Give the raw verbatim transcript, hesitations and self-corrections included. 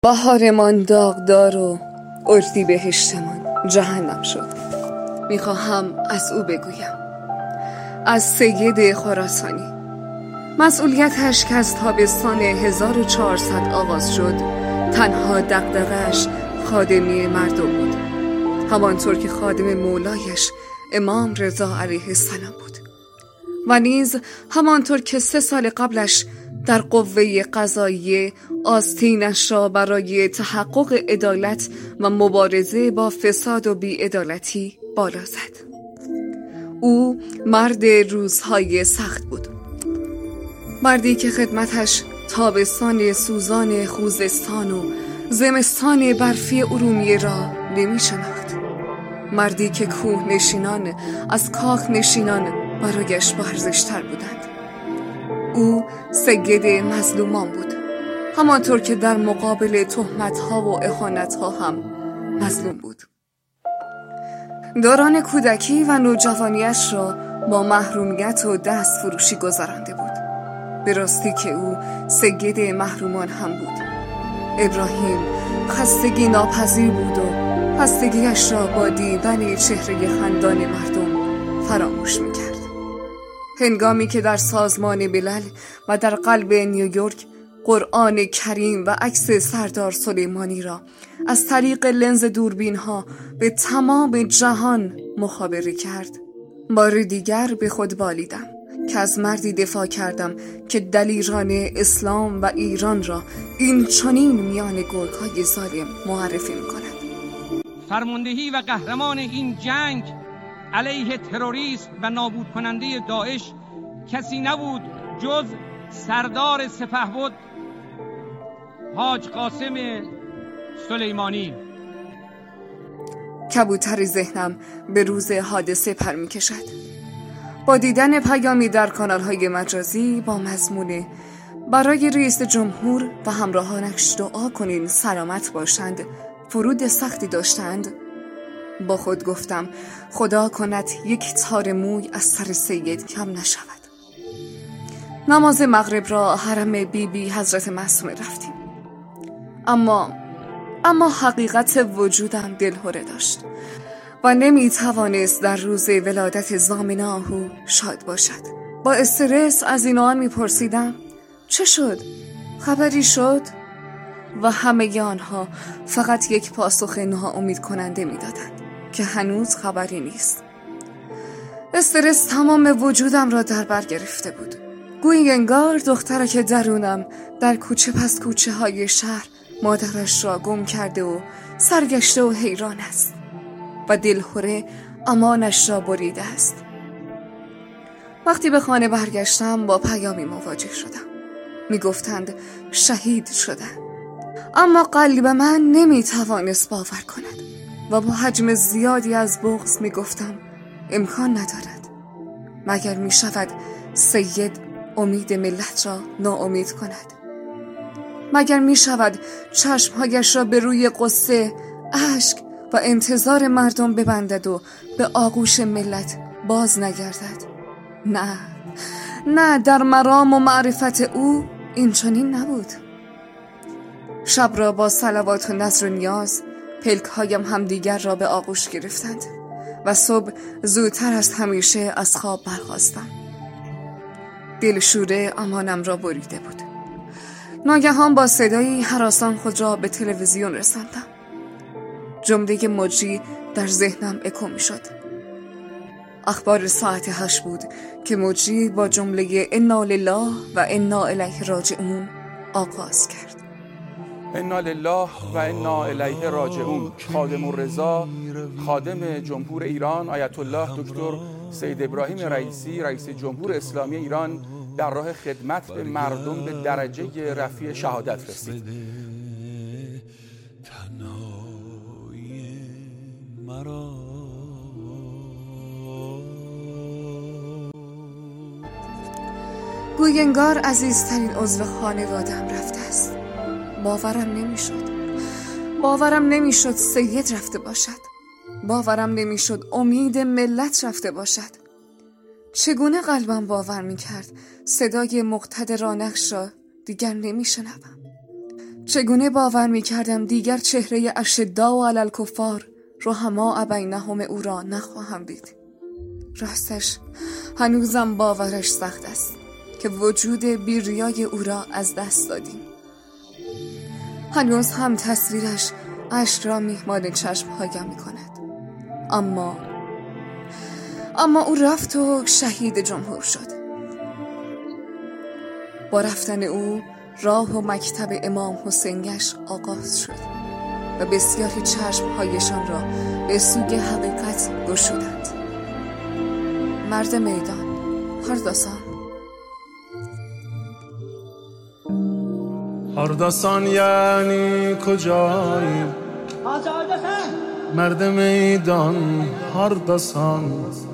بهارمان داغدار و اردیبهشتمان جهنم شد. میخواهم از او بگویم، از سید خراسانی. مسئولیتش که از تابستان هزار و چهارصد آغاز شد تنها دغدغه‌اش خادمی مردم بود، همانطور که خادم مولایش امام رضا علیه السلام بود و نیز همانطور که سه سال قبلش در قوه قضاییه آستینش را برای تحقق عدالت و مبارزه با فساد و بی‌عدالتی بالا زد. او مرد روزهای سخت بود، مردی که خدمتش تابستان سوزان خوزستان و زمستان برفی ارومیه را نمی شناخت، مردی که کوه نشینان از کاخ نشینان برایش با ارزش‌تر بودند. او سید مظلومان بود، همانطور که در مقابل تهمت‌ها و اهانت‌ها هم مظلوم بود. دوران کودکی و نوجوانیش را با محرومیت و دست فروشی گذرانده بود، به راستی که او سید محرومان هم بود. ابراهیم خستگی ناپذیر بود و خستگیش را با دیدن چهره خندان مردم فراموش می‌کرد. هنگامی که در سازمان ملل و در قلب نیویورک قرآن کریم و عکس سردار سلیمانی را از طریق لنز دوربین ها به تمام جهان مخابره کرد، بار دیگر به خود بالیدم که از مردی دفاع کردم که دلیران اسلام و ایران را این چنین میان گرگ‌های ظالم معرفی می‌کند. فرماندهی و قهرمان این جنگ علیه تروریسم و نابود کننده داعش کسی نبود جز سردار سپهبد حاج قاسم سلیمانی. کبوتر ذهنم به روز حادثه پر می کشد. با دیدن پیامی در کانال‌های مجازی با مضمون برای رئیس جمهور و همراهانش دعا کنین سلامت باشند فرود سختی داشتند، با خود گفتم خدا کند یک تار موی از سر سید کم نشود. نماز مغرب را حرم بی بی حضرت معصومه رفتیم، اما اما حقیقت وجودم دلهره داشت و نمی توانست در روز ولادت ضامنه‌آهو شاد باشد. با استرس از این و آن می پرسیدم چه شد؟ خبری شد؟ و همه آنها فقط یک پاسخ ناامید کننده می دادند که هنوز خبری نیست. استرس تمام وجودم را در بر گرفته بود، گویی انگار دخترک درونم در کوچه پس کوچه های شهر مادرش را گم کرده و سرگشته و حیران است و دلهره امانش را بریده است. وقتی به خانه برگشتم با پیامی مواجه شدم، می گفتند شهید شدند، اما قلب من نمی توانست باور کند و با حجم زیادی از بغض می گفتم امکان ندارد. مگر می شود سید امید ملت را ناامید کند؟ مگر می شود چشمهایش را به روی قصه، اشک و انتظار مردم ببندد و به آغوش ملت باز نگردد؟ نه، نه، در مرام و معرفت او این چنین نبود. شب را با صلوات و نذر و نیاز پلک هایم هم دیگر را به آغوش گرفتند و صبح زودتر از همیشه از خواب برخاستم. دلشوره امانم را بریده بود. ناگهان با صدایی هراسان خود را به تلویزیون رساندم. جمله مجری در ذهنم اکو می شد. اخبار ساعت هشت بود که مجری با جمله انا لله و انا الیه راجعون آغاز کرد. انا لله و انا الیه راجعون. خادم الرضا خادم جمهور ایران آیت الله دکتر سید ابراهیم رئیسی رئیس جمهور اسلامی ایران در راه خدمت به مردم به درجه رفیع شهادت رسید. گوی انگار عزیزترین عضو خانواده‌ام رفته است. باورم نمیشد. باورم نمیشد سید رفته باشد. باورم نمیشد امید ملت رفته باشد. چگونه قلبم باور میکرد صدای مقتدرانش را دیگر نمیشنوم؟ چگونه باور می کردم دیگر چهره اشداء علی الکفار رحماء بینهم او را نخواهم دید. راستش هنوزم باورش سخت است که وجود بیریای او را از دست دادیم. هنوز هم تصویرش اشک را میهمان چشمهایم می کند. اما اما او رفت و شهید جمهور شد. با رفتن او راه و مکتب امام حسینیش آغاز شد و بسیاری چشمهایشان را به سوی حقیقت گشودند. مرد میدان، هرداسان. هرداسان یعنی کجایی؟ مرد میدان هرداسان.